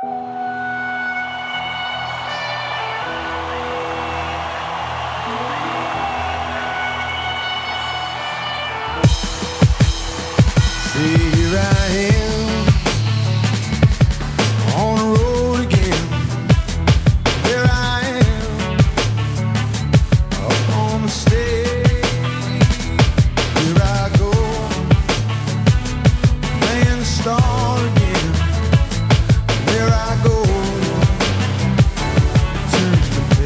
Here I am on the road again. There I am up on the stage. Here I go, playing the star again. There I go, turn the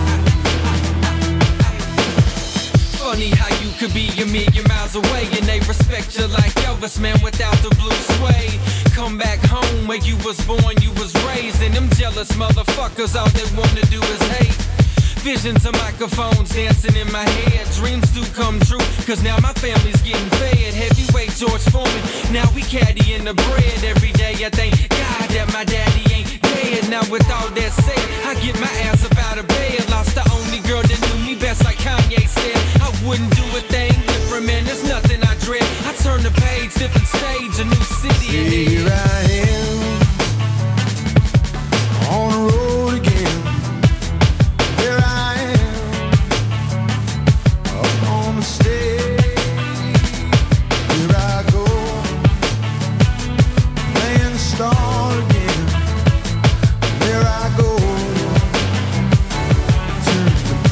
page. Funny how you could be a million miles away and they respect you like Elvis, man, without the blue suede. Come back home where you was born, you was raised, and them jealous motherfuckers, all they wanna do is hate. Visions of microphones dancing in my head. Dreams do come true, cause now my family's getting fed. Heavyweight George Foreman, now we caddying the bread. Every day I thank God that my daddy ain't dead. Now with all that said, I get my ass up out of bed. Lost the only girl that knew me best, like Kanye said. I wouldn't do a thing different, man, there's nothing I dread. I turn the page, different stage, a new city ahead. Here I am on the road again. There I am up on the stage. Here I go, playing the star again. There I go, turn the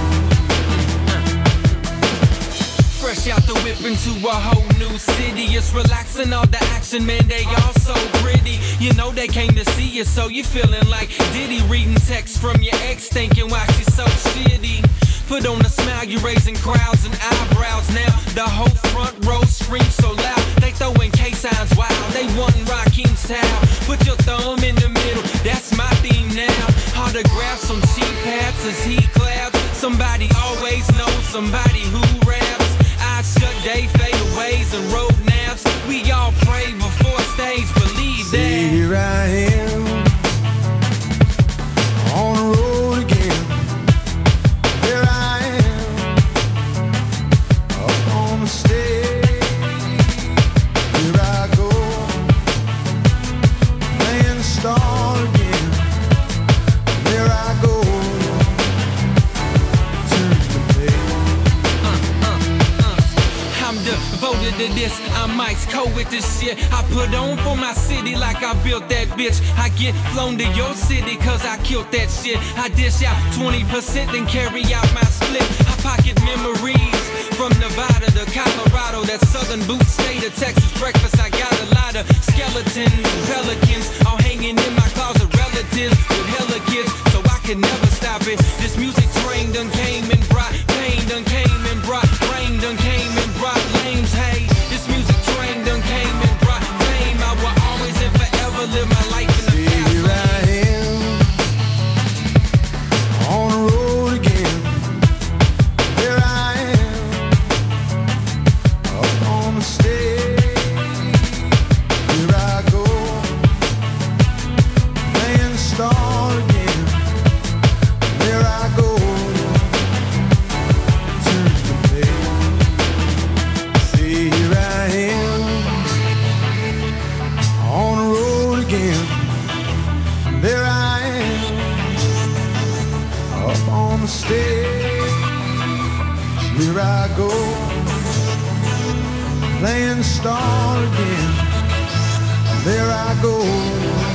page. Fresh out the whip into a whole new city. It's relaxing, all the action, man, they all so pretty. You know they came to see you, so you feeling like Diddy. Reading text from your ex, thinking why she's so shitty. Put on a smile, you raising crowds and eyebrows. Now the whole front row screams so loud, they throwing K-signs wild. They wantin' Raheem's style. Put your thumb in the middle, that's my theme now. Autographs on cheap hats as he claps. Somebody always knows somebody who raps. Eyes shut, they fade aways and road naps. We all pray before stage, believe that. Here I am on the road again. There I am up on the stage. Here I go, playing the star again. There I go, turn the page. I'm devoted to this, I'm ice cold with this shit. I put on for my city like I built that bitch. I get flown to your city cause I killed that shit. I dish out 20% then carry out my split. I pocket memories from Nevada to Colorado. That southern boot state of Texas breakfast. I got a lot of skeletons and pelicans all hanging in my closet. Relatives with hella kids, so I can never stop it. This music train done came and brought pain, done came and brought rain, done came and brought lames. Hey, this music train done came and brought fame. I will always and forever live my life in the fast Here I lane. am on the road again. There I am up on the stage. Here I go, playing the star again. There I go, turn the page. See, here I am on the road again. There I am up on the stage. Here I go, playing the star again. There I go.